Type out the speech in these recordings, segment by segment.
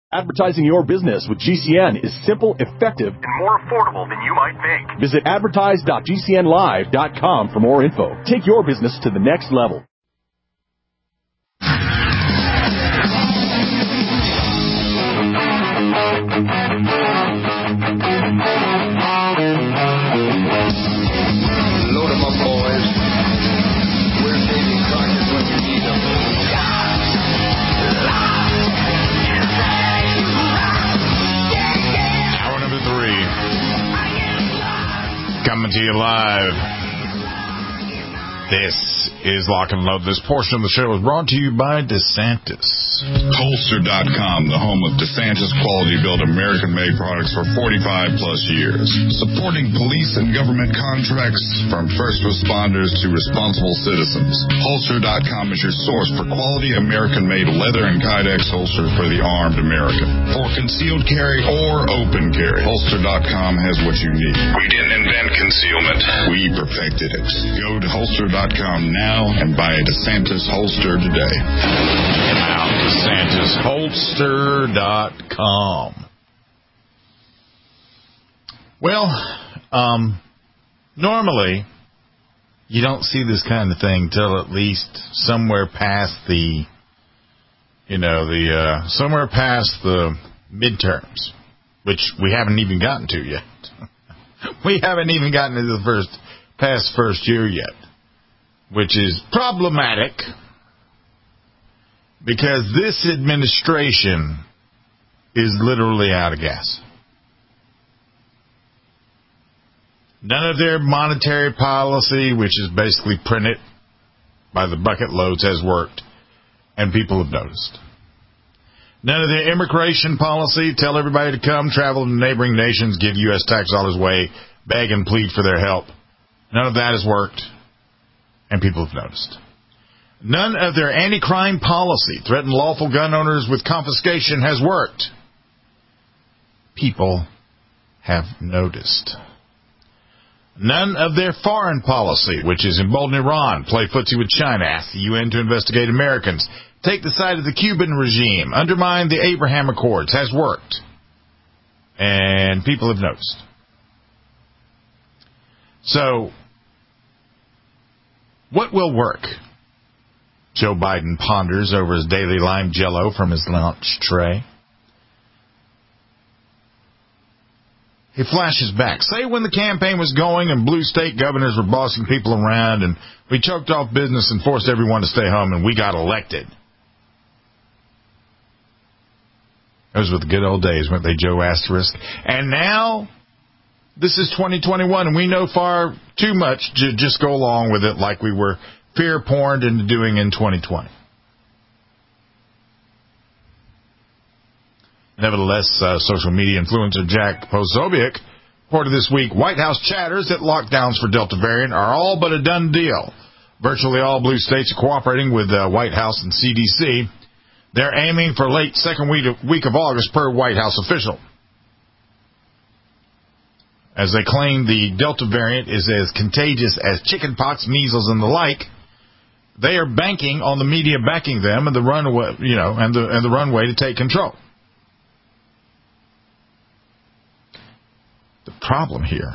Advertising your business with GCN is simple, effective, and more affordable than you might think. Visit advertise.gcnlive.com for more info. Take your business to the next level. Load 'em up, boys. We're Davy Crockett when you need 'em. Hour number 3. Coming to you live. This is Lock and Load. This portion of the show is brought to you by DeSantis. Holster.com, the home of DeSantis quality-built American-made products for 45-plus years. Supporting police and government contracts from first responders to responsible citizens. Holster.com is your source for quality American-made leather and Kydex holsters for the armed American. For concealed carry or open carry, Holster.com has what you need. We didn't invent concealment. We perfected it. Go to Holster.com now and buy a DeSantis holster today. Now, DeSantisHolster.com. Well, normally you don't see this kind of thing till at least somewhere past the midterms, which we haven't even gotten to yet. We haven't even gotten to the first year yet, which is problematic. Because this administration is literally out of gas. None of their monetary policy, which is basically printed by the bucket loads, has worked, and people have noticed. None of their immigration policy, tell everybody to come, travel to neighboring nations, give U.S. tax dollars away, beg and plead for their help. None of that has worked, and people have noticed. None of their anti-crime policy, threaten lawful gun owners with confiscation, has worked. People have noticed. None of their foreign policy, which is embolden Iran, play footsie with China, ask the UN to investigate Americans, take the side of the Cuban regime, undermine the Abraham Accords, has worked. And people have noticed. So, what will work? Joe Biden ponders over his daily lime jello from his lunch tray. He flashes back. Say when the campaign was going and blue state governors were bossing people around and we choked off business and forced everyone to stay home and we got elected. Those were the good old days, weren't they, Joe Asterisk? And now, this is 2021 and we know far too much to just go along with it like we were fear-porned into doing in 2020. Nevertheless, social media influencer Jack Posobiec reported this week, White House chatters that lockdowns for Delta variant are all but a done deal. Virtually all blue states are cooperating with White House and CDC. They're aiming for late second week of August per White House official. As they claim the Delta variant is as contagious as chickenpox, measles, and the like, they are banking on the media backing them and the runway, and the runway to take control. The problem here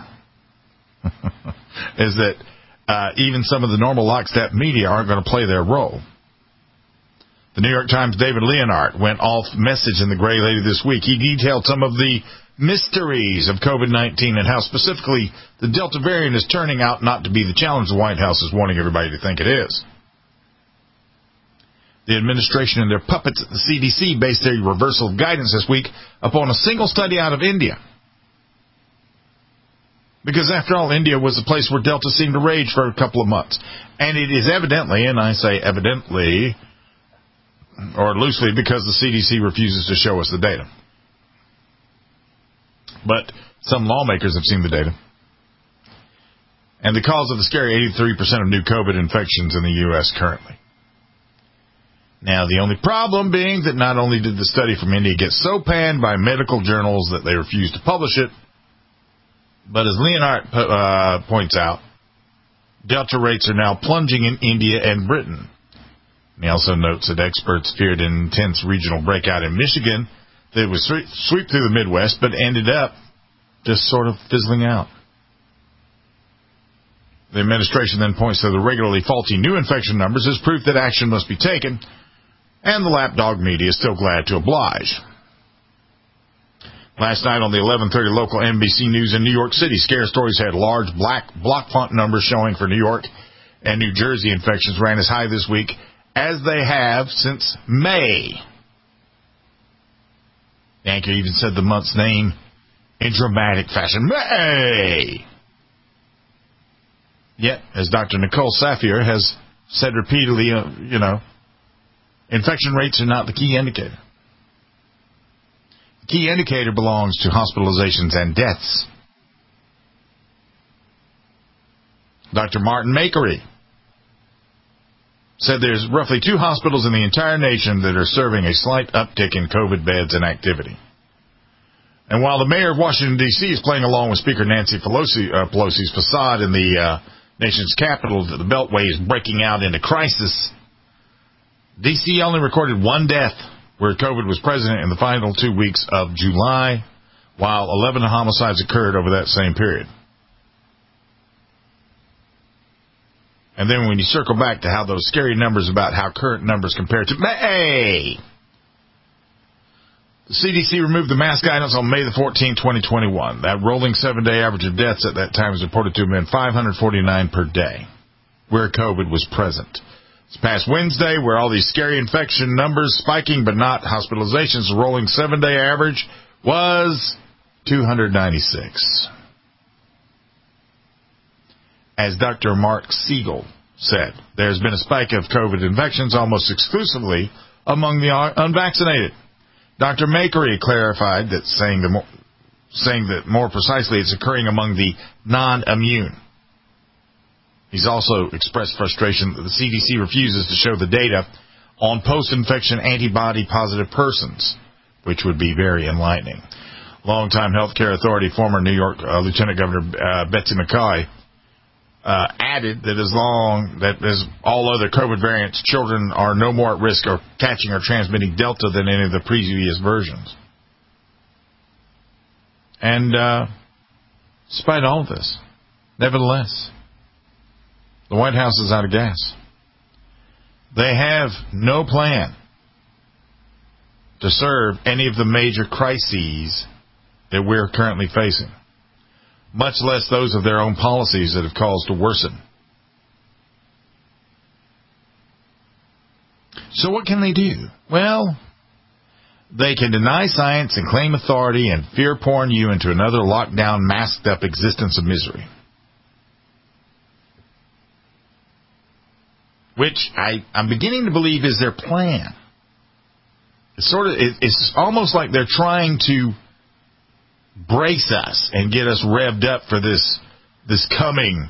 is that even some of the normal lockstep media aren't going to play their role. The New York Times' David Leonhardt went off message in the Gray Lady this week. He detailed some of the mysteries of COVID-19 and how specifically the Delta variant is turning out not to be the challenge the White House is wanting everybody to think it is. The administration and their puppets at the CDC based their reversal of guidance this week upon a single study out of India. Because after all, India was the place where Delta seemed to rage for a couple of months. And it is evidently, and I say evidently, or loosely, because the CDC refuses to show us the data. But some lawmakers have seen the data. And the cause of the scary 83% of new COVID infections in the U.S. currently. Now, the only problem being that not only did the study from India get so panned by medical journals that they refused to publish it, but as Leonhardt points out, Delta rates are now plunging in India and Britain. And he also notes that experts feared an intense regional breakout in Michigan that would sweep through the Midwest, but ended up just sort of fizzling out. The administration then points to the regularly faulty new infection numbers as proof that action must be taken, and the lapdog media is still glad to oblige. Last night on the 11:30 local NBC News in New York City, Scare Stories had large black block font numbers showing for New York and New Jersey infections ran as high this week as they have since May. The anchor even said the month's name in dramatic fashion. May! Yet, as Dr. Nicole Safier has said repeatedly, infection rates are not the key indicator. The key indicator belongs to hospitalizations and deaths. Dr. Martin Makery said there's roughly 2 hospitals in the entire nation that are serving a slight uptick in COVID beds and activity. And while the mayor of Washington, D.C. is playing along with Speaker Nancy Pelosi's facade in the nation's capital that the Beltway is breaking out into crisis, D.C. only recorded 1 death where COVID was present in the final 2 weeks of July, while 11 homicides occurred over that same period. And then when you circle back to how those scary numbers about how current numbers compare to May, the CDC removed the mask guidance on May the 14th, 2021. That rolling 7-day average of deaths at that time was reported to have been 549 per day, where COVID was present. This past Wednesday, where all these scary infection numbers spiking but not hospitalizations, the rolling 7-day average was 296. As Dr. Mark Siegel said, there's been a spike of COVID infections almost exclusively among the unvaccinated. Dr. Makery clarified that saying that more precisely it's occurring among the non-immune. He's also expressed frustration that the CDC refuses to show the data on post-infection antibody-positive persons, which would be very enlightening. Longtime healthcare authority, former New York Lieutenant Governor Betsy McCaughey, added that as all other COVID variants, children are no more at risk of catching or transmitting Delta than any of the previous versions. And despite all of this, nevertheless, the White House is out of gas. They have no plan to serve any of the major crises that we're currently facing, much less those of their own policies that have caused to worsen. So what can they do? Well, they can deny science and claim authority and fear-porn you into another lockdown, masked-up existence of misery. Which I'm beginning to believe is their plan. It's almost like they're trying to brace us and get us revved up for this coming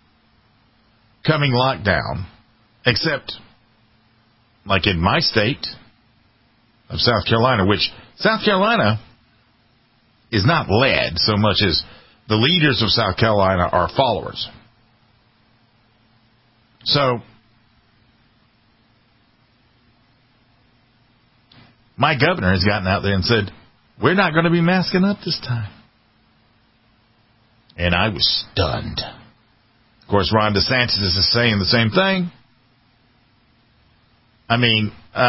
lockdown. Except, like in my state of South Carolina, which South Carolina is not led so much as the leaders of South Carolina are followers. So, my governor has gotten out there and said, we're not going to be masking up this time. And I was stunned. Of course, Ron DeSantis is saying the same thing. I mean,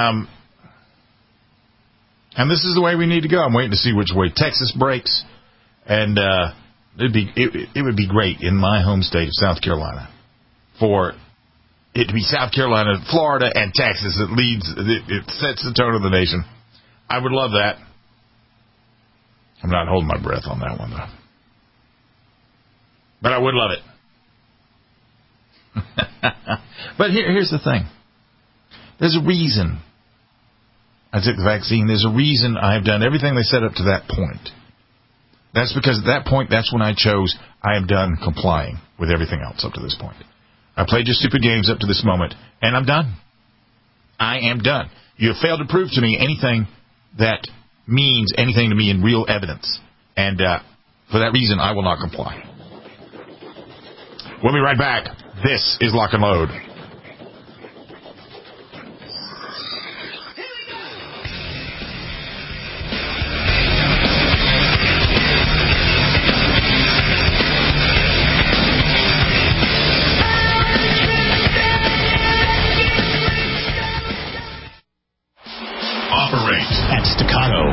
and this is the way we need to go. I'm waiting to see which way Texas breaks. And it would be great in my home state of South Carolina for it to be South Carolina, Florida, and Texas that leads. It sets the tone of the nation. I would love that. I'm not holding my breath on that one, though. But I would love it. But here's the thing. There's a reason I took the vaccine. There's a reason I've done everything they set up to that point. That's because at that point, that's when I chose I am done complying with everything else up to this point. I played your stupid games up to this moment, and I'm done. I am done. You have failed to prove to me anything that means anything to me in real evidence. And for that reason, I will not comply. We'll be right back. This is Lock and Load.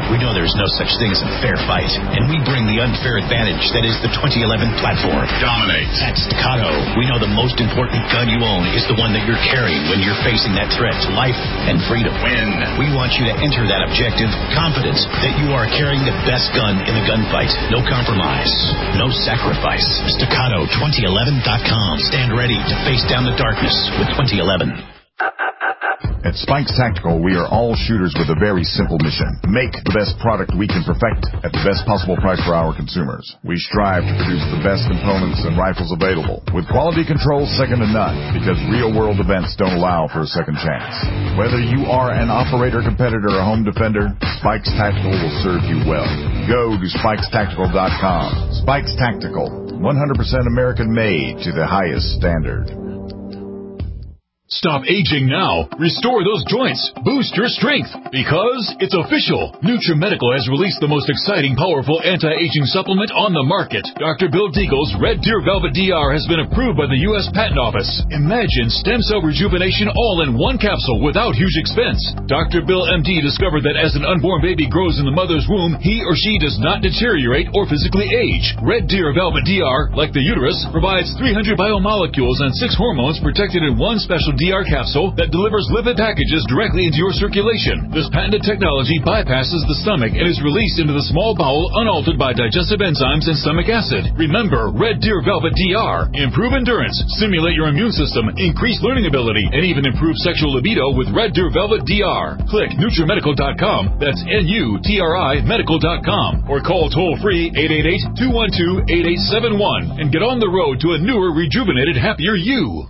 We know there's no such thing as a fair fight, and we bring the unfair advantage that is the 2011 platform. Dominate. At Staccato, we know the most important gun you own is the one that you're carrying when you're facing that threat to life and freedom. Win. We want you to enter that objective confident that you are carrying the best gun in the gunfight. No compromise, no sacrifice. Staccato2011.com. Stand ready to face down the darkness with 2011. At Spikes Tactical, we are all shooters with a very simple mission. Make the best product we can perfect at the best possible price for our consumers. We strive to produce the best components and rifles available, with quality control second to none, because real-world events don't allow for a second chance. Whether you are an operator, competitor, or home defender, Spikes Tactical will serve you well. Go to SpikesTactical.com. Spikes Tactical, 100% American-made to the highest standard. Stop aging now. Restore those joints. Boost your strength. Because it's official. NutriMedical has released the most exciting, powerful anti-aging supplement on the market. Dr. Bill Deagle's Red Deer Velvet DR has been approved by the U.S. Patent Office. Imagine stem cell rejuvenation all in one capsule without huge expense. Dr. Bill MD discovered that as an unborn baby grows in the mother's womb, he or she does not deteriorate or physically age. Red Deer Velvet DR, like the uterus, provides 300 biomolecules and 6 hormones protected in one special DR capsule that delivers lipid packages directly into your circulation. This patented technology bypasses the stomach and is released into the small bowel unaltered by digestive enzymes and stomach acid. Remember, Red Deer Velvet DR. Improve endurance, stimulate your immune system, increase learning ability, and even improve sexual libido with Red Deer Velvet DR. Click NutriMedical.com, that's NUTRI Medical.com, or call toll-free 888-212-8871 and get on the road to a newer, rejuvenated, happier you.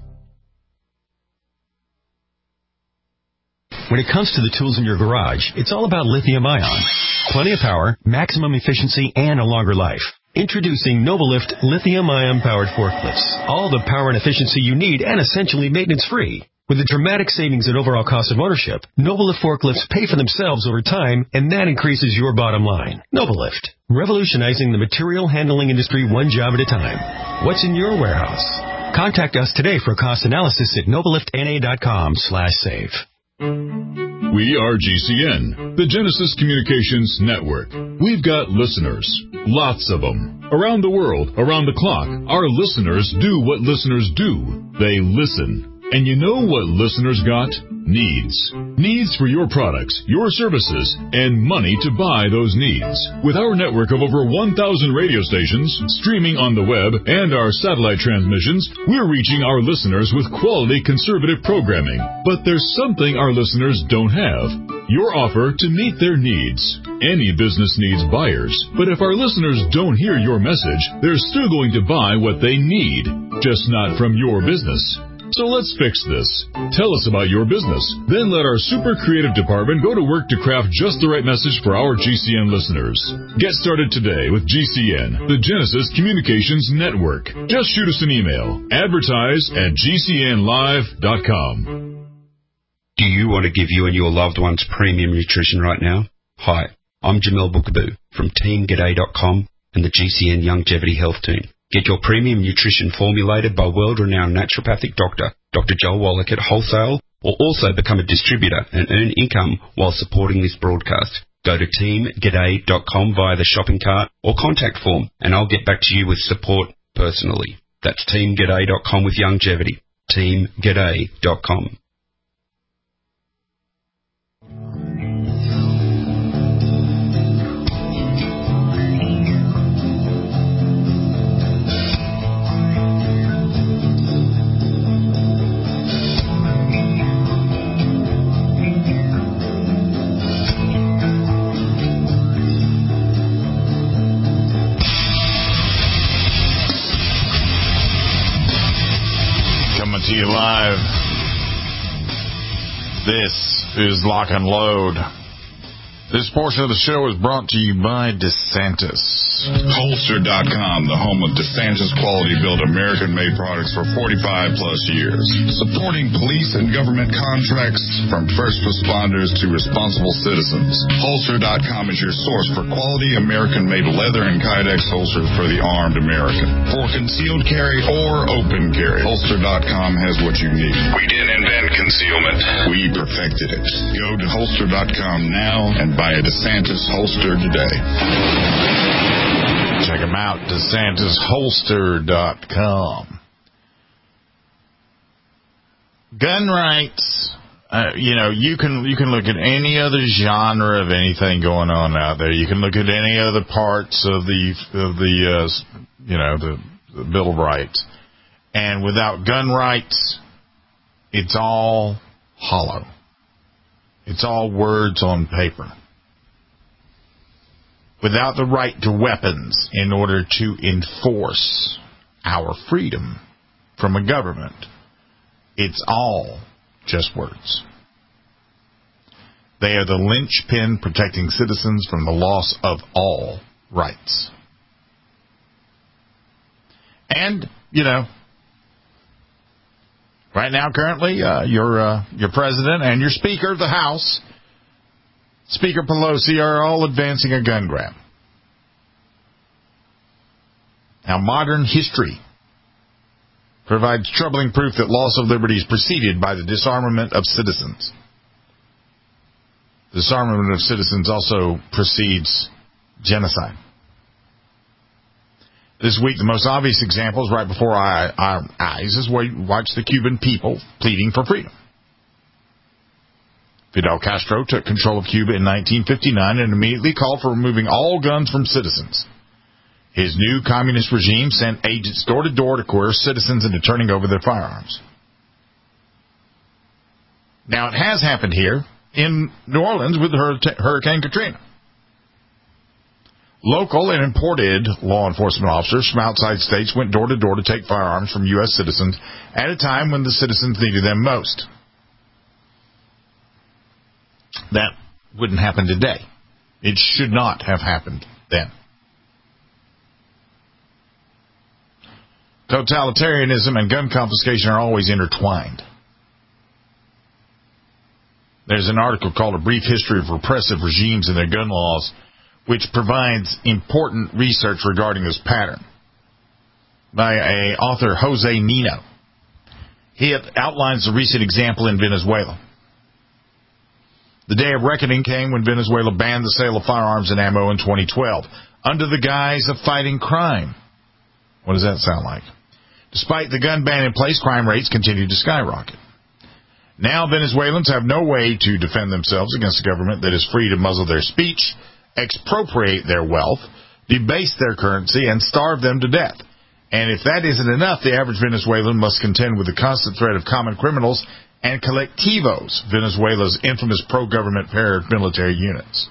When it comes to the tools in your garage, it's all about lithium-ion. Plenty of power, maximum efficiency, and a longer life. Introducing Novalift lithium-ion powered forklifts. All the power and efficiency you need and essentially maintenance-free. With a dramatic savings in overall cost of ownership, Novalift forklifts pay for themselves over time, and that increases your bottom line. Novalift, revolutionizing the material handling industry one job at a time. What's in your warehouse? Contact us today for a cost analysis at novaliftna.com/save. We are GCN, the Genesis Communications Network. We've got listeners, lots of them. Around the world, around the clock, our listeners do what listeners do. They listen. And you know what listeners got? Needs. Needs for your products, your services, and money to buy those needs. With our network of over 1,000 radio stations, streaming on the web, and our satellite transmissions, we're reaching our listeners with quality conservative programming. But there's something our listeners don't have. Your offer to meet their needs. Any business needs buyers. But if our listeners don't hear your message, they're still going to buy what they need, just not from your business. So let's fix this. Tell us about your business. Then let our super creative department go to work to craft just the right message for our GCN listeners. Get started today with GCN, the Genesis Communications Network. Just shoot us an email. Advertise@gcnlive.com. Do you want to give you and your loved ones premium nutrition right now? Hi, I'm Jamel Bookaboo from TeamGaday.com and the GCN Longevity Health Team. Get your premium nutrition formulated by world-renowned naturopathic doctor, Dr. Joel Wallach at wholesale, or also become a distributor and earn income while supporting this broadcast. Go to TeamGaday.com via the shopping cart or contact form, and I'll get back to you with support personally. That's TeamGaday.com with longevity. TeamGaday.com. To you live. This is Lock and Load. This portion of the show is brought to you by DeSantis. Holster.com, the home of DeSantis quality-built American-made products for 45-plus years. Supporting police and government contracts from first responders to responsible citizens. Holster.com is your source for quality American-made leather and Kydex holsters for the armed American. For concealed carry or open carry, Holster.com has what you need. We didn't invent concealment. We perfected it. Go to Holster.com now and buy Buy a DeSantis holster today. Check them out, DeSantisholster.com. Gun rights. You can look at any other genre of anything going on out there. You can look at any other parts of the Bill of Rights, and without gun rights, it's all hollow. It's all words on paper. Without the right to weapons in order to enforce our freedom from a government, it's all just words. They are the linchpin protecting citizens from the loss of all rights. And, right now, currently, your president and your Speaker of the House, Speaker Pelosi, are all advancing a gun grab. Now, modern history provides troubling proof that loss of liberty is preceded by the disarmament of citizens. Disarmament of citizens also precedes genocide. This week, the most obvious example is right before our eyes as we watch the Cuban people pleading for freedom. Fidel Castro took control of Cuba in 1959 and immediately called for removing all guns from citizens. His new communist regime sent agents door to door to coerce citizens into turning over their firearms. Now, it has happened here in New Orleans with Hurricane Katrina. Local and imported law enforcement officers from outside states went door to door to take firearms from U.S. citizens at a time when the citizens needed them most. That wouldn't happen today. It should not have happened then. Totalitarianism and gun confiscation are always intertwined. There's an article called A Brief History of Repressive Regimes and Their Gun Laws, which provides important research regarding this pattern by author Jose Nino. He outlines the recent example in Venezuela. The day of reckoning came when Venezuela banned the sale of firearms and ammo in 2012 under the guise of fighting crime. What does that sound like? Despite the gun ban in place, crime rates continue to skyrocket. Now Venezuelans have no way to defend themselves against a government that is free to muzzle their speech, expropriate their wealth, debase their currency, and starve them to death. And if that isn't enough, the average Venezuelan must contend with the constant threat of common criminals and colectivos, Venezuela's infamous pro-government paramilitary units.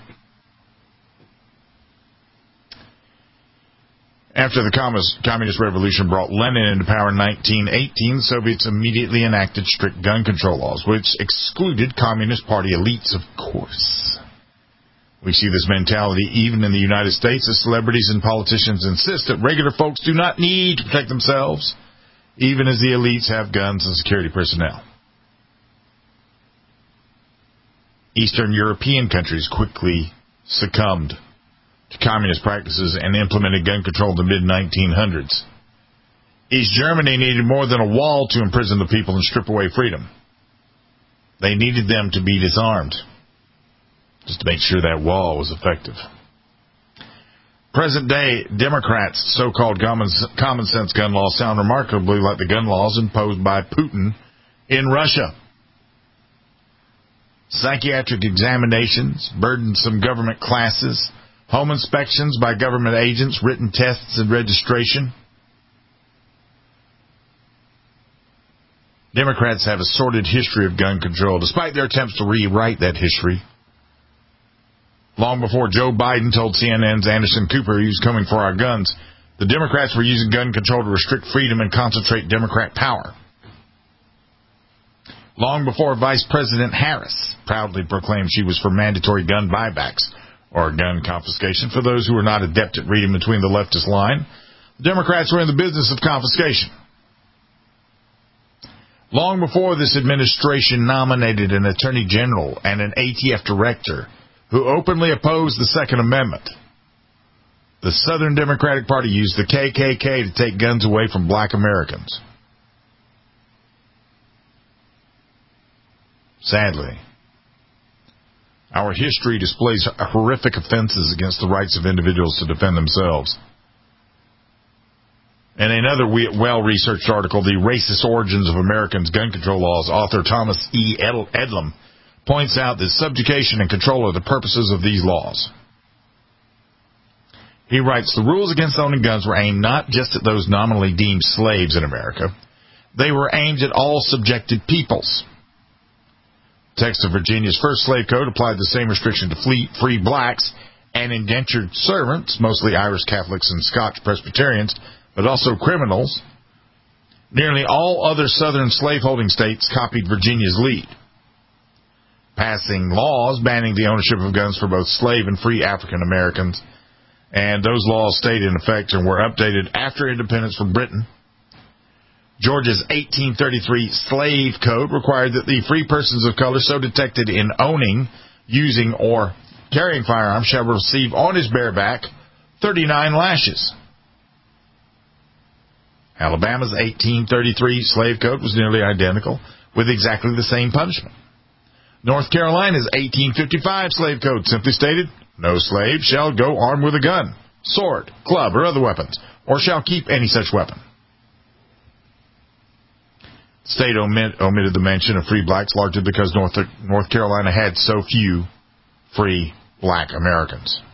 After the Communist Revolution brought Lenin into power in 1918, the Soviets immediately enacted strict gun control laws, which excluded Communist Party elites, of course. We see this mentality even in the United States as celebrities and politicians insist that regular folks do not need to protect themselves, even as the elites have guns and security personnel. Eastern European countries quickly succumbed to communist practices and implemented gun control in the mid-1900s. East Germany needed more than a wall to imprison the people and strip away freedom. They needed them to be disarmed, just to make sure that wall was effective. Present-day Democrats' so-called common-sense gun laws sound remarkably like the gun laws imposed by Putin in Russia. Psychiatric examinations, burdensome government classes, home inspections by government agents, written tests and registration. Democrats have a sordid history of gun control, despite their attempts to rewrite that history. Long before Joe Biden told CNN's Anderson Cooper he was coming for our guns, the Democrats were using gun control to restrict freedom and concentrate Democrat power. Long before Vice President Harris proudly proclaimed she was for mandatory gun buybacks, or gun confiscation, for those who are not adept at reading between the leftist line, the Democrats were in the business of confiscation. Long before this administration nominated an attorney general and an ATF director who openly opposed the Second Amendment, the Southern Democratic Party used the KKK to take guns away from black Americans. Sadly, Our history displays horrific offenses against the rights of individuals to defend themselves. In another well-researched article, The Racist Origins of Americans' Gun Control Laws, author Thomas E. Edlam points out that subjugation and control are the purposes of these laws. He writes, the rules against owning guns were aimed not just at those nominally deemed slaves in America. They were aimed at all subjected peoples. The text of Virginia's first slave code applied the same restriction to free blacks and indentured servants, mostly Irish Catholics and Scotch Presbyterians, but also criminals. Nearly all other southern slaveholding states copied Virginia's lead, passing laws banning the ownership of guns for both slave and free African Americans, and those laws stayed in effect and were updated after independence from Britain. Georgia's 1833 slave code required that the free persons of color so detected in owning, using, or carrying firearms shall receive on his bare back 39 lashes. Alabama's 1833 slave code was nearly identical, with exactly the same punishment. North Carolina's 1855 slave code simply stated, no slave shall go armed with a gun, sword, club, or other weapons, or shall keep any such weapon. The state omitted the mention of free blacks largely because North Carolina had so few free black Americans.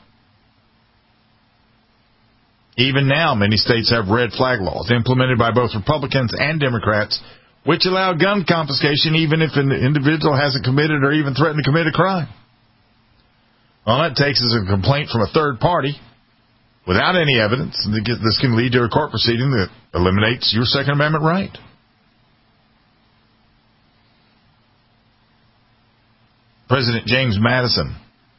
Even now, many states have red flag laws implemented by both Republicans and Democrats, which allow gun confiscation even if an individual hasn't committed or even threatened to commit a crime. All it takes is a complaint from a third party without any evidence. This can lead to a court proceeding that eliminates your Second Amendment right. President James Madison,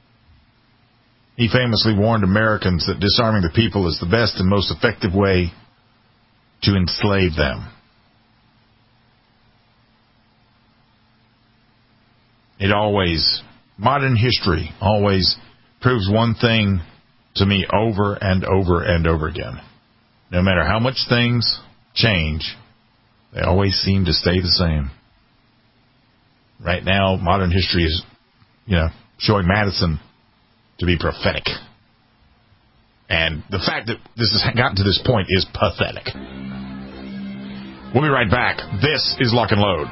he famously warned Americans that disarming the people is the best and most effective way to enslave them. Modern history always proves one thing to me over and over and over again. No matter how much things change, they always seem to stay the same. Right now, modern history is, showing Madison to be prophetic. And the fact that this has gotten to this point is pathetic. We'll be right back. This is Lock and Load.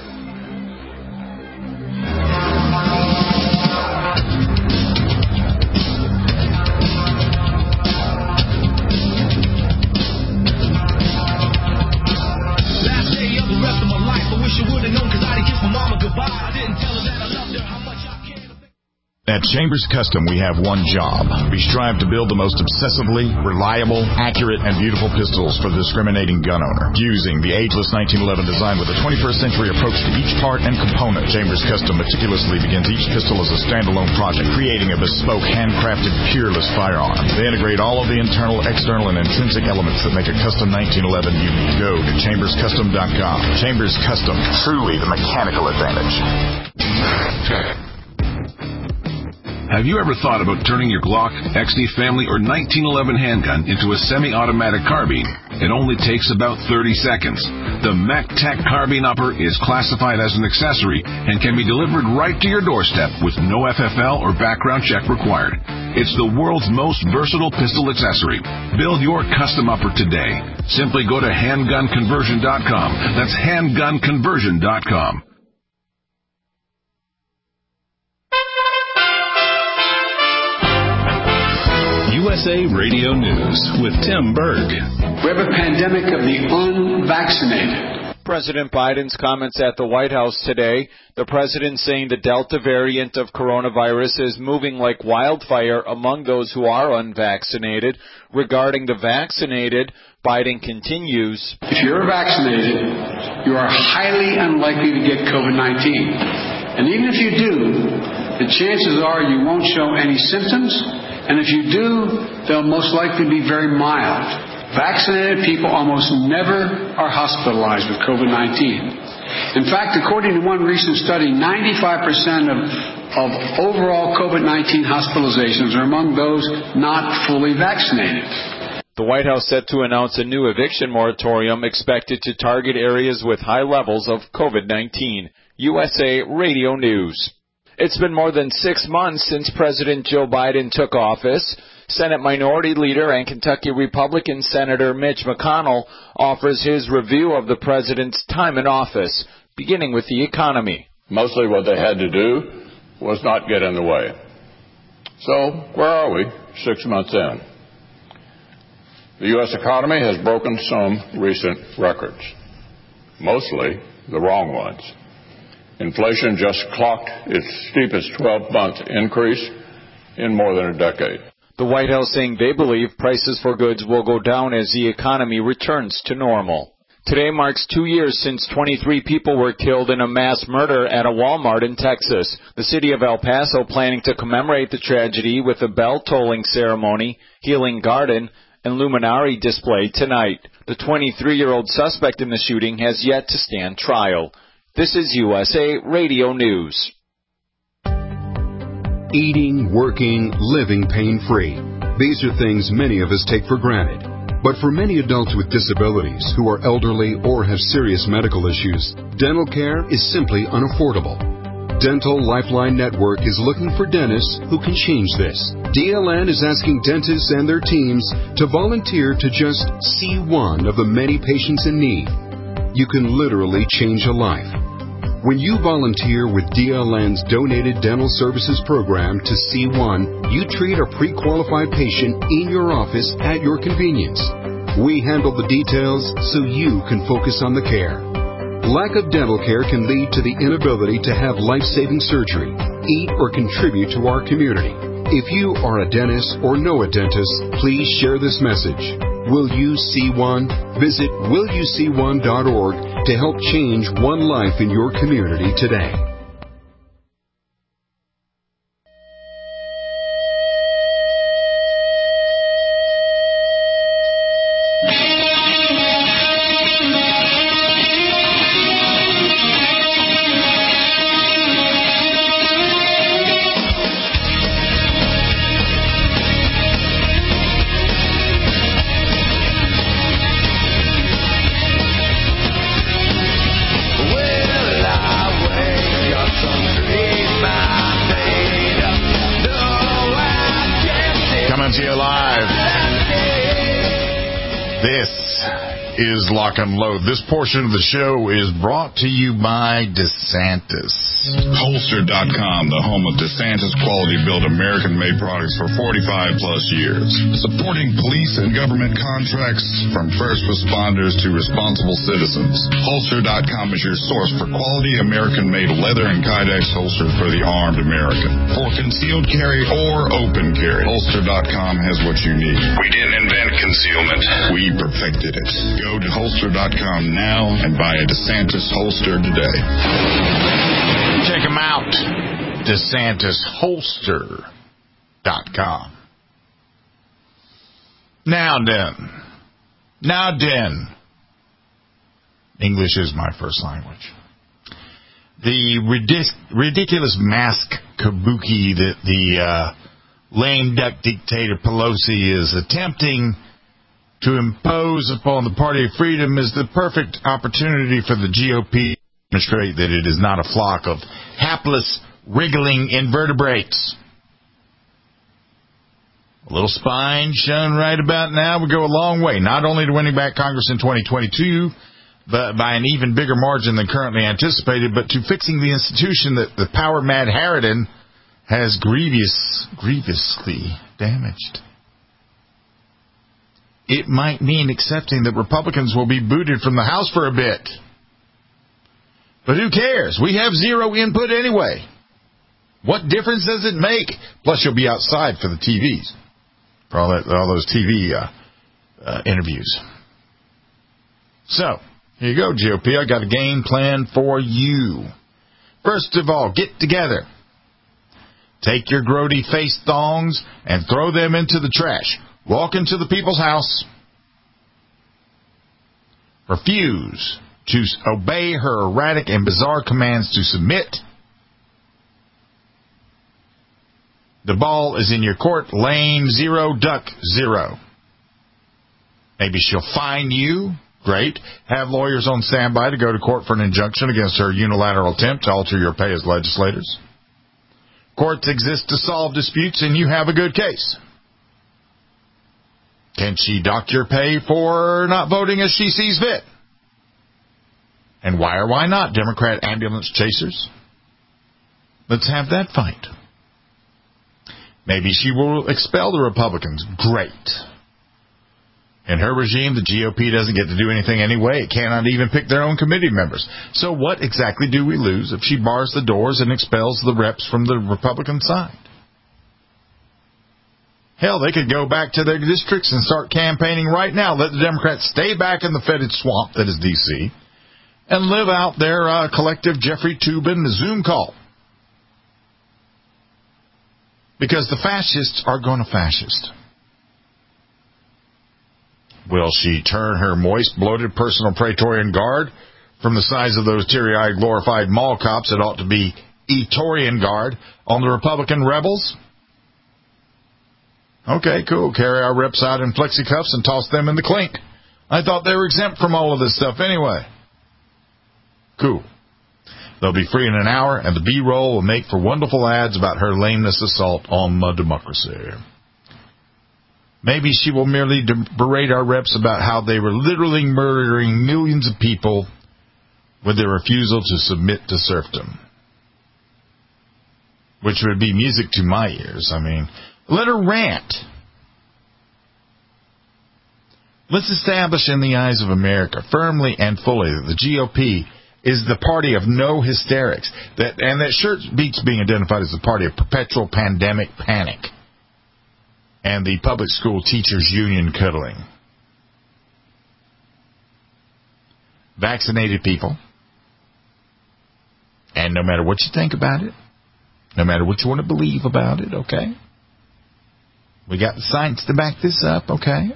Last day of the rest of my life, I wish I would have known because I didn't kiss my mama goodbye. I didn't tell her that I loved her, how much I cared. At Chambers Custom, we have one job. We strive to build the most obsessively reliable, accurate, and beautiful pistols for the discriminating gun owner. Using the ageless 1911 design with a 21st century approach to each part and component, Chambers Custom meticulously begins each pistol as a standalone project, creating a bespoke, handcrafted, peerless firearm. They integrate all of the internal, external, and intrinsic elements that make a custom 1911 unique. Go to chamberscustom.com. Chambers Custom, truly the mechanical advantage. Have you ever thought about turning your Glock, XD family, or 1911 handgun into a semi-automatic carbine? It only takes about 30 seconds. The MacTac Carbine Upper is classified as an accessory and can be delivered right to your doorstep with no FFL or background check required. It's the world's most versatile pistol accessory. Build your custom upper today. Simply go to handgunconversion.com. That's handgunconversion.com. USA Radio News with Tim Berg. We have a pandemic of the unvaccinated. President Biden's comments at the White House today. The president saying the Delta variant of coronavirus is moving like wildfire among those who are unvaccinated. Regarding the vaccinated, Biden continues. If you're vaccinated, you are highly unlikely to get COVID-19. And even if you do, the chances are you won't show any symptoms. And if you do, they'll most likely be very mild. Vaccinated people almost never are hospitalized with COVID-19. In fact, according to one recent study, 95% of overall COVID-19 hospitalizations are among those not fully vaccinated. The White House set to announce a new eviction moratorium expected to target areas with high levels of COVID-19. USA Radio News. It's been more than 6 months since President Joe Biden took office. Senate Minority Leader and Kentucky Republican Senator Mitch McConnell offers his review of the president's time in office, beginning with the economy. Mostly what they had to do was not get in the way. So, where are we 6 months in? The U.S. economy has broken some recent records, mostly the wrong ones. Inflation just clocked its steepest 12-month increase in more than a decade. The White House saying they believe prices for goods will go down as the economy returns to normal. Today marks 2 years since 23 people were killed in a mass murder at a Walmart in Texas. The city of El Paso planning to commemorate the tragedy with a bell tolling ceremony, healing garden, and luminary display tonight. The 23-year-old suspect in the shooting has yet to stand trial. This is USA Radio News. Eating, working, living pain-free. These are things many of us take for granted. But for many adults with disabilities who are elderly or have serious medical issues, dental care is simply unaffordable. Dental Lifeline Network is looking for dentists who can change this. DLN is asking dentists and their teams to volunteer to just see one of the many patients in need. You can literally change a life. When you volunteer with DLN's Donated Dental Services Program to C1, you treat a pre-qualified patient in your office at your convenience. We handle the details so you can focus on the care. Lack of dental care can lead to the inability to have life-saving surgery, eat, or contribute to our community. If you are a dentist or know a dentist, please share this message. Will You See One? Visit willyouseeone.org to help change one life in your community today. Is Lock and Load. This portion of the show is brought to you by DeSantis. Holster.com, the home of DeSantis quality-built American-made products for 45 plus years. Supporting police and government contracts from first responders to responsible citizens. Holster.com is your source for quality American-made leather and Kydex holsters for the armed American. For concealed carry or open carry, Holster.com has what you need. We didn't invent concealment. We perfected it. Go to Holster.com now and buy a DeSantis holster today. Check them out. DeSantisholster.com. Now then. English is my first language. The ridiculous mask kabuki that the lame duck dictator Pelosi is attempting to impose upon the Party of Freedom is the perfect opportunity for the GOP to demonstrate that it is not a flock of hapless, wriggling invertebrates. A little spine shown right about now would go a long way, not only to winning back Congress in 2022, but by an even bigger margin than currently anticipated, but to fixing the institution that the power-mad Harridan has grievously damaged. It might mean accepting that Republicans will be booted from the House for a bit. But who cares? We have zero input anyway. What difference does it make? Plus, you'll be outside for the TVs, for all those TV interviews. So, here you go, GOP. I got a game plan for you. First of all, get together. Take your grody face thongs and throw them into the trash. Walk into the people's house. Refuse to obey her erratic and bizarre commands to submit. The ball is in your court. Lane 0, duck 0. Maybe she'll fine you. Great. Have lawyers on standby to go to court for an injunction against her unilateral attempt to alter your pay as legislators. Courts exist to solve disputes, and you have a good case. Can she dock your pay for not voting as she sees fit? And why or why not, Democrat ambulance chasers? Let's have that fight. Maybe she will expel the Republicans. Great. In her regime, the GOP doesn't get to do anything anyway. It cannot even pick their own committee members. So what exactly do we lose if she bars the doors and expels the reps from the Republican side? Hell, they could go back to their districts and start campaigning right now. Let the Democrats stay back in the fetid swamp that is D.C. and live out their collective Jeffrey Toobin Zoom call. Because the fascists are going to fascist. Will she turn her moist, bloated personal Praetorian Guard from the size of those teary-eyed, glorified mall cops that ought to be Etorian Guard on the Republican rebels? Okay, cool. Carry our reps out in flexi cuffs and toss them in the clink. I thought they were exempt from all of this stuff anyway. Cool. They'll be free in an hour, and the B-roll will make for wonderful ads about her lameness assault on my democracy. Maybe she will merely berate our reps about how they were literally murdering millions of people with their refusal to submit to serfdom. Which would be music to my ears. I mean, let her rant. Let's establish in the eyes of America firmly and fully that the GOP is the party of no hysterics. That sure beats being identified as the party of perpetual pandemic panic and the public school teachers union cuddling. Vaccinated people, and no matter what you think about it, no matter what you want to believe about it, okay? We got the science to back this up, okay?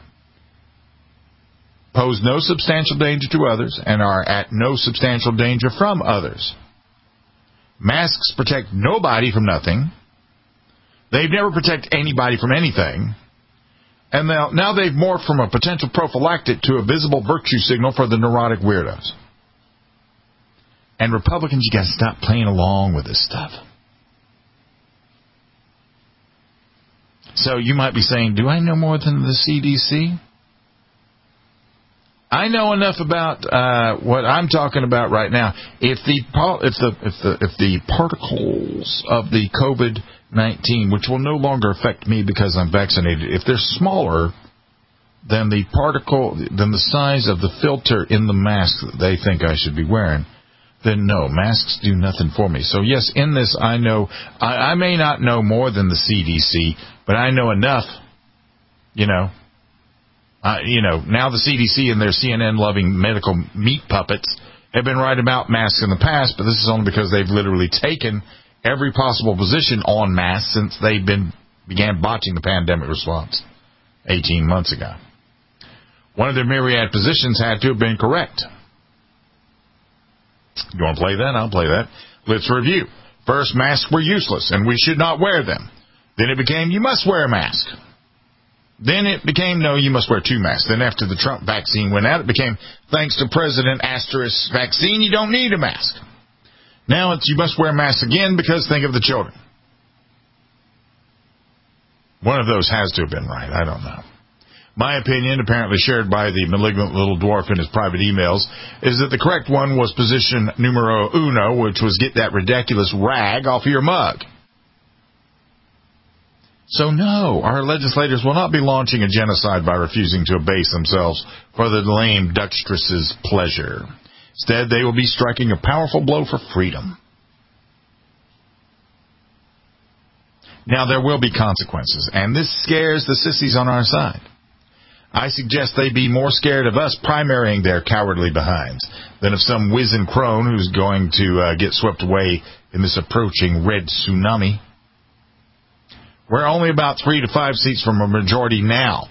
Pose no substantial danger to others and are at no substantial danger from others. Masks protect nobody from nothing. They've never protected anybody from anything. And now they've morphed from a potential prophylactic to a visible virtue signal for the neurotic weirdos. And Republicans, you got to stop playing along with this stuff. So you might be saying, do I know more than the CDC? I know enough about what I'm talking about right now. If the particles of the COVID-19, which will no longer affect me because I'm vaccinated, if they're smaller than the size of the filter in the mask that they think I should be wearing, then no, masks do nothing for me. So yes, in this I know I may not know more than the CDC, but I know enough, now the CDC and their CNN-loving medical meat puppets have been right about masks in the past, but this is only because they've literally taken every possible position on masks since they began botching the pandemic response 18 months ago. One of their myriad positions had to have been correct. You want to play that? I'll play that. Let's review. First, masks were useless, and we should not wear them. Then it became, you must wear a mask. Then it became, no, you must wear two masks. Then after the Trump vaccine went out, it became, thanks to President Asterisk vaccine, you don't need a mask. Now it's, you must wear a mask again because think of the children. One of those has to have been right. I don't know. My opinion, apparently shared by the malignant little dwarf in his private emails, is that the correct one was position numero uno, which was get that ridiculous rag off of your mug. So no, our legislators will not be launching a genocide by refusing to abase themselves for the lame Duchess's pleasure. Instead, they will be striking a powerful blow for freedom. Now, there will be consequences, and this scares the sissies on our side. I suggest they be more scared of us primarying their cowardly behinds than of some wizened crone who's going to get swept away in this approaching red tsunami. We're only about 3 to 5 seats from a majority now.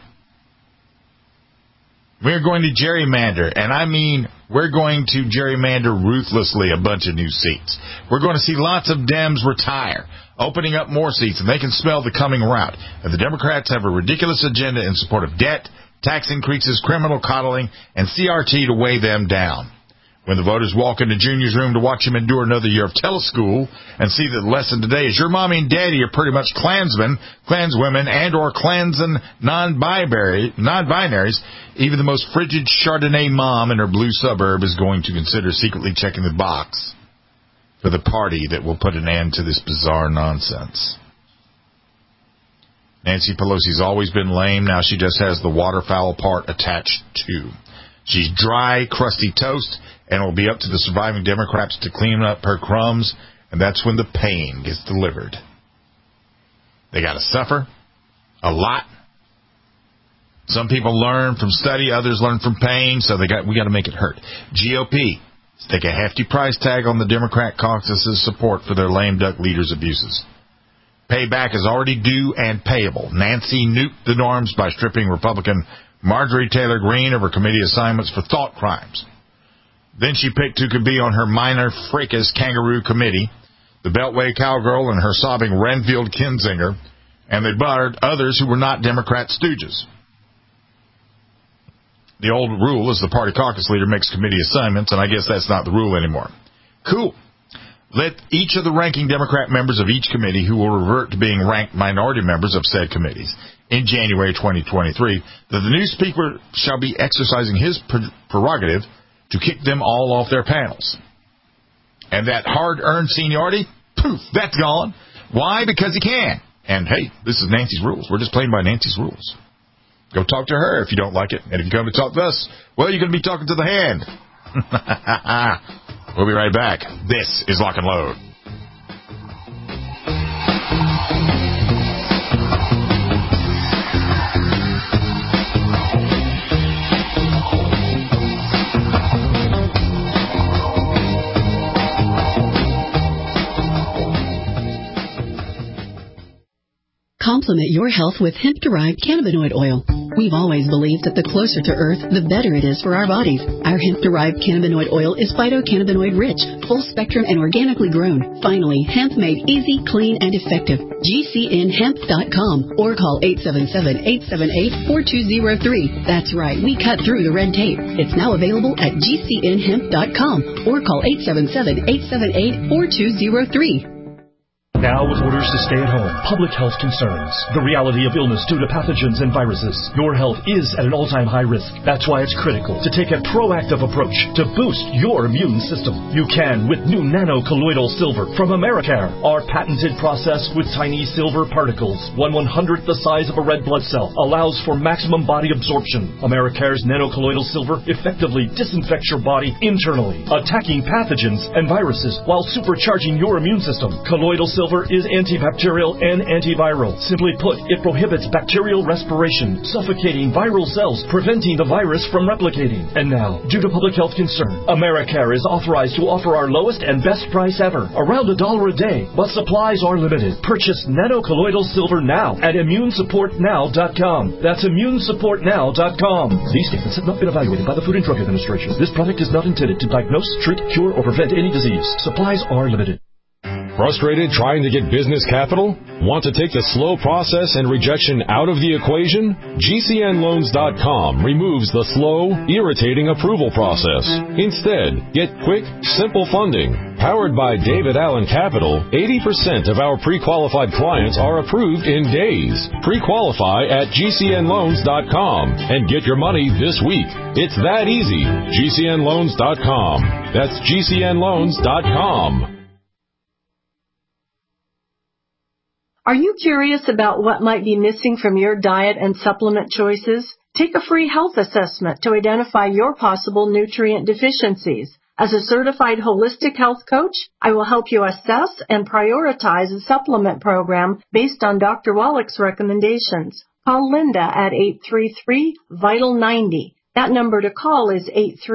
We're going to gerrymander, and I mean we're going to gerrymander ruthlessly a bunch of new seats. We're going to see lots of Dems retire, opening up more seats, and they can smell the coming rout. And the Democrats have a ridiculous agenda in support of debt, tax increases, criminal coddling, and CRT to weigh them down. When the voters walk into Junior's room to watch him endure another year of teleschool and see that the lesson today is your mommy and daddy are pretty much Klansmen, Klanswomen, and or Klansan non-binaries, even the most frigid Chardonnay mom in her blue suburb is going to consider secretly checking the box for the party that will put an end to this bizarre nonsense. Nancy Pelosi's always been lame. Now she just has the waterfowl part attached too. She's dry, crusty toast, and it will be up to the surviving Democrats to clean up her crumbs, and that's when the pain gets delivered. They got to suffer a lot. Some people learn from study, others learn from pain, so we got to make it hurt. GOP, stick a hefty price tag on the Democrat caucus's support for their lame duck leaders' abuses. Payback is already due and payable. Nancy nuked the norms by stripping Republican Marjorie Taylor Greene of her committee assignments for thought crimes. Then she picked who could be on her minor fracas kangaroo committee, the Beltway cowgirl and her sobbing Renfield Kinzinger, and they barred others who were not Democrat stooges. The old rule is the party caucus leader makes committee assignments, and I guess that's not the rule anymore. Cool. Let each of the ranking Democrat members of each committee who will revert to being ranked minority members of said committees in January 2023, that the new speaker shall be exercising his prerogative to kick them all off their panels. And that hard-earned seniority, poof, that's gone. Why? Because he can. And, hey, this is Nancy's rules. We're just playing by Nancy's rules. Go talk to her if you don't like it. And if you come to talk to us, well, you're going to be talking to the hand. We'll be right back. This is Lock and Load. Complement your health with hemp-derived cannabinoid oil. We've always believed that the closer to Earth, the better it is for our bodies. Our hemp-derived cannabinoid oil is phytocannabinoid-rich, full-spectrum, and organically grown. Finally, hemp made easy, clean, and effective. GCNhemp.com or call 877-878-4203. That's right, we cut through the red tape. It's now available at GCNhemp.com or call 877-878-4203. Now with orders to stay at home, public health concerns, the reality of illness due to pathogens and viruses, your health is at an all-time high risk. That's why it's critical to take a proactive approach to boost your immune system. You can with new nano-colloidal silver from Americare. Our patented process with tiny silver particles, 1/100th the size of a red blood cell, allows for maximum body absorption. Americare's nano-colloidal silver effectively disinfects your body internally, attacking pathogens and viruses while supercharging your immune system. Colloidal silver is antibacterial and antiviral. Simply put, it prohibits bacterial respiration, suffocating viral cells, preventing the virus from replicating. And now, due to public health concern, Americare is authorized to offer our lowest and best price ever, around $1 a day, but supplies are limited. Purchase nano-colloidal silver now at immunesupportnow.com. That's immunesupportnow.com. These statements have not been evaluated by the Food and Drug Administration. This product is not intended to diagnose, treat, cure, or prevent any disease. Supplies are limited. Frustrated trying to get business capital? Want to take the slow process and rejection out of the equation? GCNloans.com removes the slow, irritating approval process. Instead, get quick, simple funding. Powered by David Allen Capital, 80% of our pre-qualified clients are approved in days. Pre-qualify at GCNloans.com and get your money this week. It's that easy. GCNloans.com. That's GCNloans.com. Are you curious about what might be missing from your diet and supplement choices? Take a free health assessment to identify your possible nutrient deficiencies. As a certified holistic health coach, I will help you assess and prioritize a supplement program based on Dr. Wallach's recommendations. Call Linda at 833-VITAL-90. That number to call is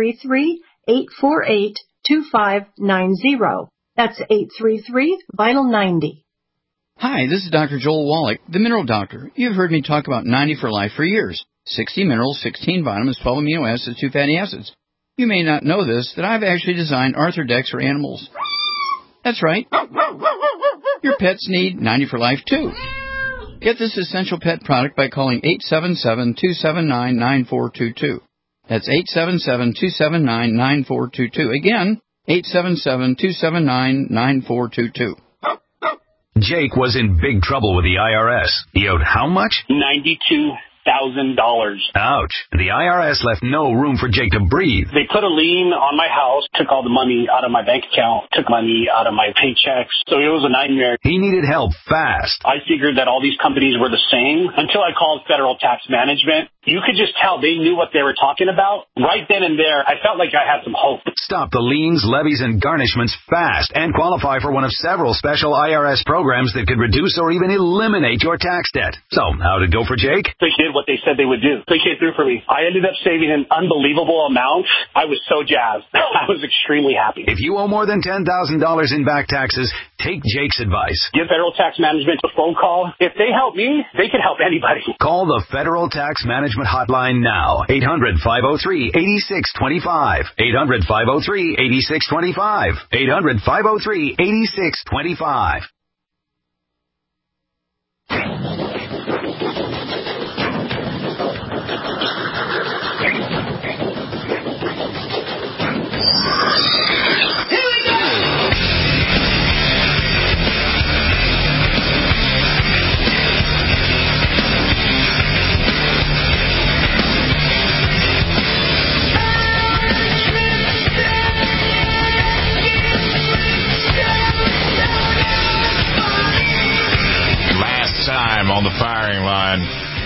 833-848-2590. That's 833-VITAL-90. Hi, this is Dr. Joel Wallach, the Mineral Doctor. You've heard me talk about 90 for Life for years. 60 minerals, 16 vitamins, 12 amino acids, 2 fatty acids. You may not know this, that I've actually designed Arthrodex for animals. That's right. Your pets need 90 for Life, too. Get this essential pet product by calling 877-279-9422. That's 877-279-9422. Again, 877-279-9422. Jake was in big trouble with the IRS. He owed how much? $92,000. Ouch. The IRS left no room for Jake to breathe. They put a lien on my house, took all the money out of my bank account, took money out of my paychecks. So it was a nightmare. He needed help fast. I figured that all these companies were the same until I called Federal Tax Management. You could just tell they knew what they were talking about. Right then and there, I felt like I had some hope. Stop the liens, levies, and garnishments fast and qualify for one of several special IRS programs that could reduce or even eliminate your tax debt. So, how'd it go for Jake? They did what they said they would do. They came through for me. I ended up saving an unbelievable amount. I was so jazzed. I was extremely happy. If you owe more than $10,000 in back taxes, take Jake's advice. Give Federal Tax Management a phone call. If they help me, they can help anybody. Call the Federal Tax Management hotline now. 800-503-8625. 800-503-8625. 800-503-8625. On the firing line,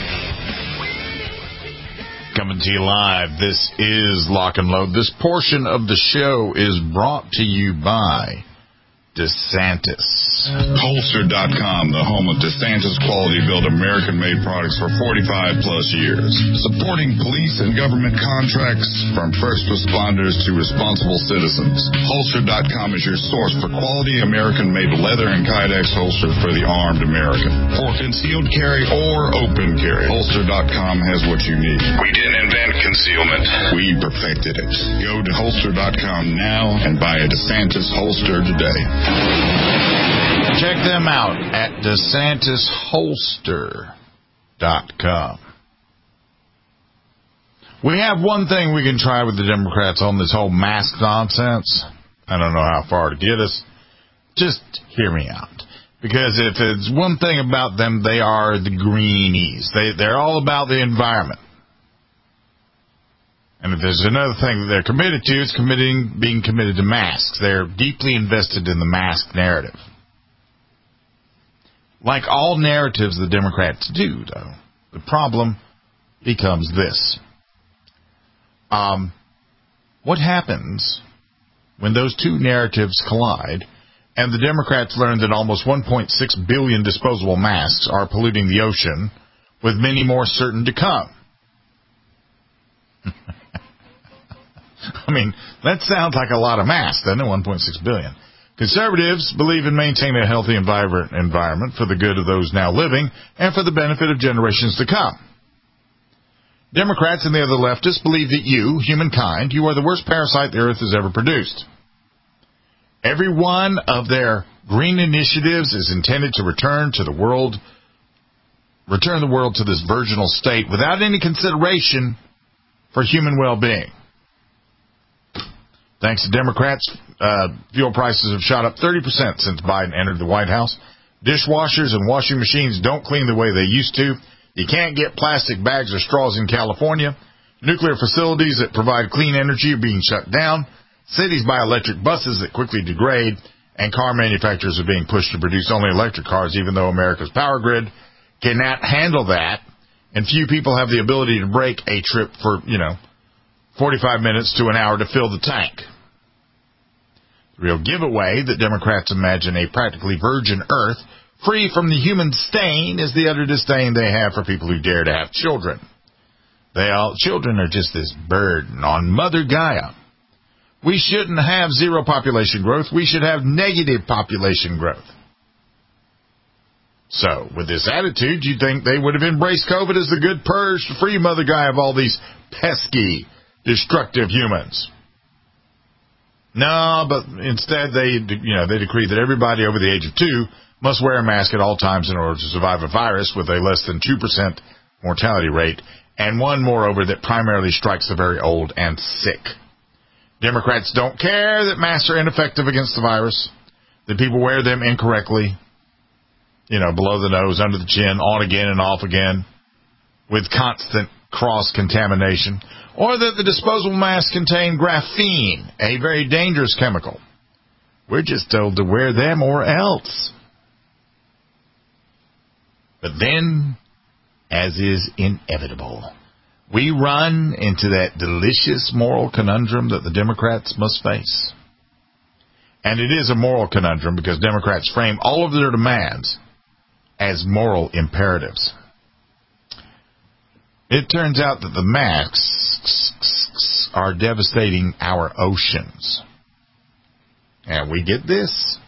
coming to you live. This is Lock and Load. This portion of the show is brought to you by DeSantis. Holster.com, the home of DeSantis quality-built American-made products for 45 plus years. Supporting police and government contracts from first responders to responsible citizens. Holster.com is your source for quality American-made leather and Kydex holsters for the armed American. For concealed carry or open carry, Holster.com has what you need. We didn't invent concealment. We perfected it. Go to Holster.com now and buy a DeSantis holster today. Check them out at DeSantisHolster.com. We have one thing we can try with the Democrats on this whole mask nonsense. I don't know how far to get us. Just hear me out. Because if it's one thing about them, they are the greenies. They're all about the environment. And if there's another thing that they're committed to, it's being committed to masks. They're deeply invested in the mask narrative. Like all narratives the Democrats do, though, the problem becomes this. What happens when those two narratives collide and the Democrats learn that almost 1.6 billion disposable masks are polluting the ocean, with many more certain to come? I mean, that sounds like a lot of masks, doesn't it? 1.6 billion. Conservatives believe in maintaining a healthy and vibrant environment for the good of those now living and for the benefit of generations to come. Democrats and the other leftists believe that you, humankind, you are the worst parasite the earth has ever produced. Every one of their green initiatives is intended to return the world to this virginal state without any consideration for human well-being. Thanks to Democrats, fuel prices have shot up 30% since Biden entered the White House. Dishwashers and washing machines don't clean the way they used to. You can't get plastic bags or straws in California. Nuclear facilities that provide clean energy are being shut down. Cities buy electric buses that quickly degrade. And car manufacturers are being pushed to produce only electric cars, even though America's power grid cannot handle that. And few people have the ability to break a trip for, 45 minutes to an hour to fill the tank. The real giveaway that Democrats imagine a practically virgin earth free from the human stain is the utter disdain they have for people who dare to have children. Children are just this burden on Mother Gaia. We shouldn't have zero population growth. We should have negative population growth. So, with this attitude, you'd think they would have embraced COVID as the good purge to free Mother Gaia of all these pesky, destructive humans. No, but instead they decree that everybody over the age of 2 must wear a mask at all times in order to survive a virus with a less than 2% mortality rate and one, moreover, that primarily strikes the very old and sick. Democrats don't care that masks are ineffective against the virus, that people wear them incorrectly, below the nose, under the chin, on again and off again, with constant cross-contamination, or that the disposable masks contain graphene, a very dangerous chemical. We're just told to wear them or else. But then, as is inevitable, we run into that delicious moral conundrum that the Democrats must face. And it is a moral conundrum because Democrats frame all of their demands as moral imperatives. It turns out that the masks are devastating our oceans. And we get this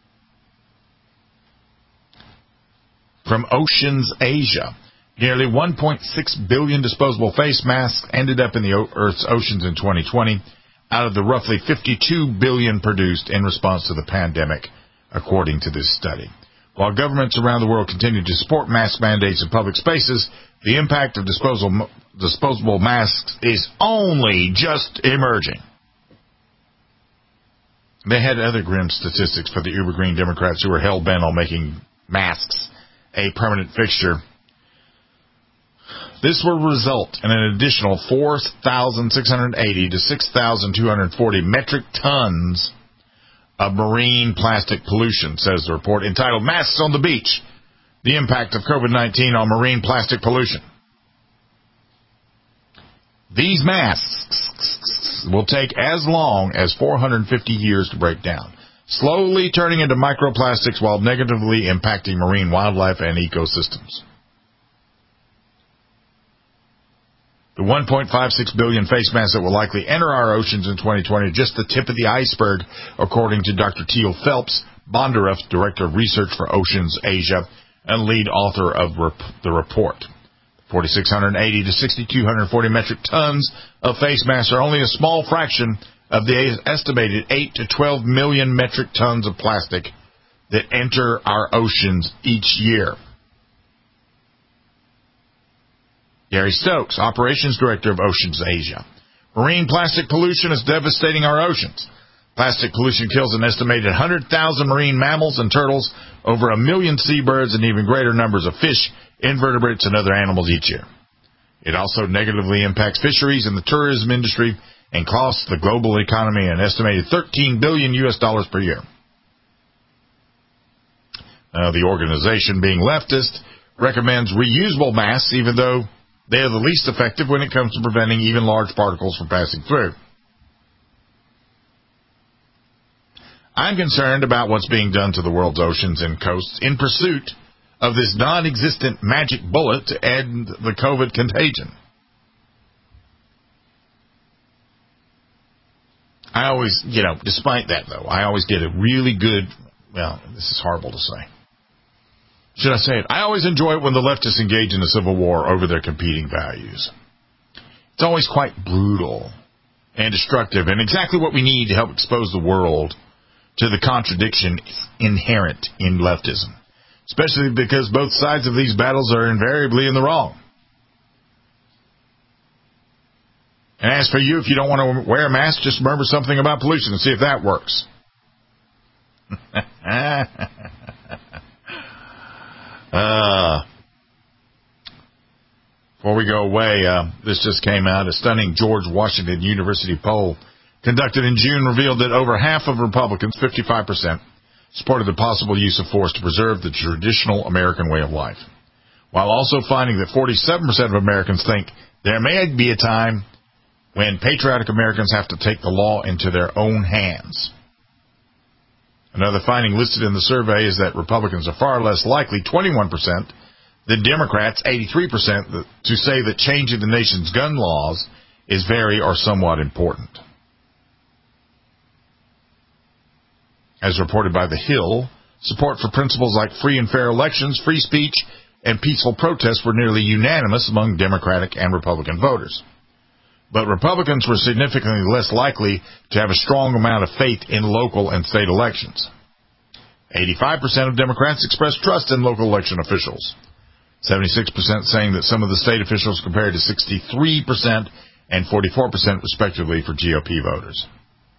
from Oceans Asia. Nearly 1.6 billion disposable face masks ended up in the Earth's oceans in 2020, out of the roughly 52 billion produced in response to the pandemic, according to this study. While governments around the world continue to support mask mandates in public spaces, the impact of disposable masks is only just emerging. They had other grim statistics for the uber-green Democrats who were hell-bent on making masks a permanent fixture. This will result in an additional 4,680 to 6,240 metric tons of marine plastic pollution, says the report entitled Masks on the Beach, the Impact of COVID-19 on Marine Plastic Pollution. These masks will take as long as 450 years to break down, slowly turning into microplastics while negatively impacting marine wildlife and ecosystems. The 1.56 billion face masks that will likely enter our oceans in 2020 are just the tip of the iceberg, according to Dr. Teal Phelps Bondareff, Director of Research for Oceans Asia and lead author of the report. 4,680 to 6,240 metric tons of face masks are only a small fraction of the estimated 8 to 12 million metric tons of plastic that enter our oceans each year. Gary Stokes, Operations Director of Oceans Asia. Marine plastic pollution is devastating our oceans. Plastic pollution kills an estimated 100,000 marine mammals and turtles, over 1 million seabirds, and even greater numbers of fish, invertebrates, and other animals each year. It also negatively impacts fisheries and the tourism industry and costs the global economy an estimated $13 billion per year. The organization, being leftist, recommends reusable masks, even though they are the least effective when it comes to preventing even large particles from passing through. I'm concerned about what's being done to the world's oceans and coasts in pursuit of this non-existent magic bullet to end the COVID contagion. I always, despite that, though, I always get a really good, this is horrible to say. Should I say it? I always enjoy it when the leftists engage in a civil war over their competing values. It's always quite brutal and destructive, and exactly what we need to help expose the world to the contradiction inherent in leftism, especially because both sides of these battles are invariably in the wrong. And as for you, if you don't want to wear a mask, just remember something about pollution and see if that works. Before we go away, this just came out. A stunning George Washington University poll conducted in June revealed that over half of Republicans, 55%, supported the possible use of force to preserve the traditional American way of life, while also finding that 47% of Americans think there may be a time when patriotic Americans have to take the law into their own hands. Another finding listed in the survey is that Republicans are far less likely, 21%, than Democrats, 83%, to say that changing the nation's gun laws is very or somewhat important. As reported by The Hill, support for principles like free and fair elections, free speech, and peaceful protests were nearly unanimous among Democratic and Republican voters. But Republicans were significantly less likely to have a strong amount of faith in local and state elections. 85% of Democrats expressed trust in local election officials. 76% saying that some of the state officials, compared to 63% and 44% respectively for GOP voters.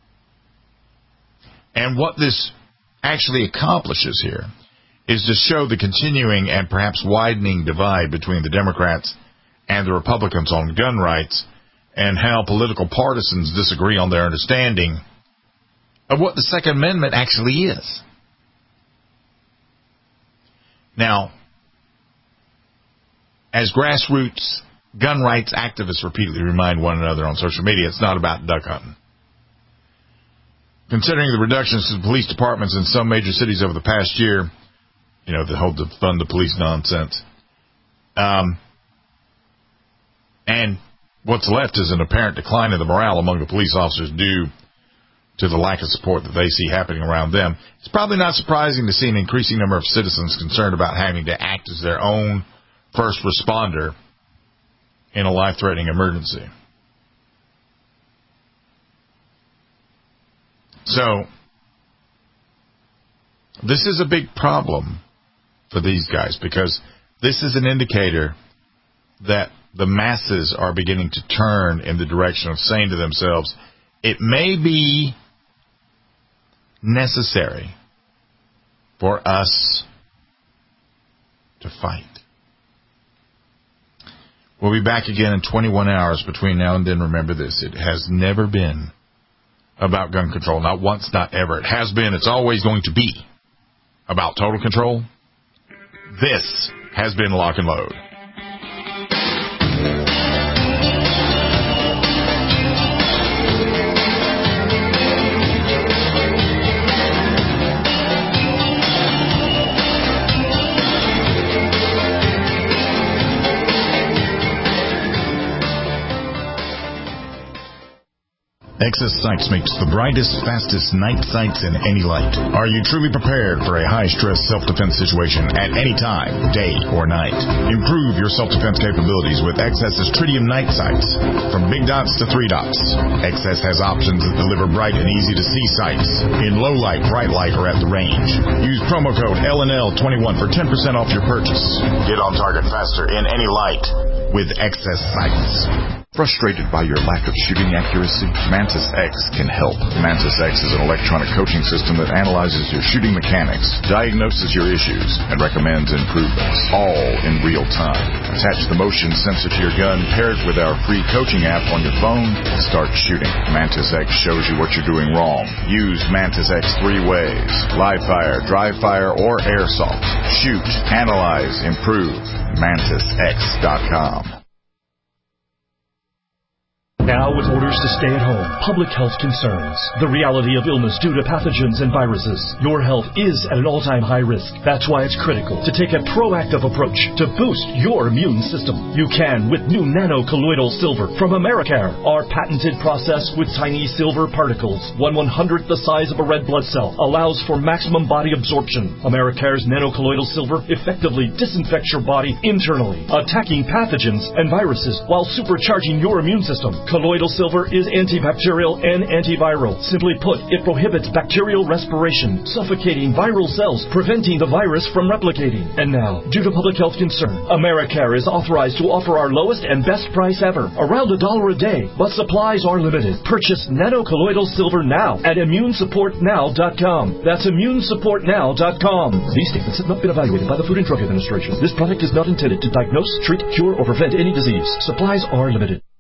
And what this actually accomplishes here is to show the continuing and perhaps widening divide between the Democrats and the Republicans on gun rights, and how political partisans disagree on their understanding of what the Second Amendment actually is. Now, as grassroots gun rights activists repeatedly remind one another on social media, it's not about duck hunting. Considering the reductions to the police departments in some major cities over the past year, you know, the whole defund the police nonsense, and what's left is an apparent decline in the morale among the police officers due to the lack of support that they see happening around them, it's probably not surprising to see an increasing number of citizens concerned about having to act as their own first responder in a life-threatening emergency. So, this is a big problem for these guys, because this is an indicator that the masses are beginning to turn in the direction of saying to themselves, it may be necessary for us to fight. We'll be back again in 21 hours. Between now and then, remember this: it has never been about gun control. Not once, not ever. It has been, it's always going to be about total control. This has been Lock and Load. Excess Sights makes the brightest, fastest night sights in any light. Are you truly prepared for a high-stress self-defense situation at any time, day or night? Improve your self-defense capabilities with Excess's Tritium night sights. From big dots to 3 dots, Excess has options that deliver bright and easy-to-see sights in low light, bright light, or at the range. Use promo code LNL21 for 10% off your purchase. Get on target faster in any light with Excess Sights. Frustrated by your lack of shooting accuracy? Mantis X can help. Mantis X is an electronic coaching system that analyzes your shooting mechanics, diagnoses your issues, and recommends improvements, all in real time. Attach the motion sensor to your gun, pair it with our free coaching app on your phone, and start shooting. Mantis X shows you what you're doing wrong. Use Mantis X 3 ways: live fire, dry fire, or airsoft. Shoot, analyze, improve. MantisX.com. Now with orders to stay at home, public health concerns, the reality of illness due to pathogens and viruses, your health is at an all-time high risk. That's why it's critical to take a proactive approach to boost your immune system. You can with new nano-colloidal silver from Americare. Our patented process with tiny silver particles, 1/100th the size of a red blood cell, allows for maximum body absorption. Americare's nano-colloidal silver effectively disinfects your body internally, attacking pathogens and viruses while supercharging your immune system. Colloidal silver is antibacterial and antiviral. Simply put, it prohibits bacterial respiration, suffocating viral cells, preventing the virus from replicating. And now, due to public health concern, Americare is authorized to offer our lowest and best price ever, around $1 a day, but supplies are limited. Purchase nano-colloidal silver now at immunesupportnow.com. That's immunesupportnow.com. These statements have not been evaluated by the Food and Drug Administration. This product is not intended to diagnose, treat, cure, or prevent any disease. Supplies are limited.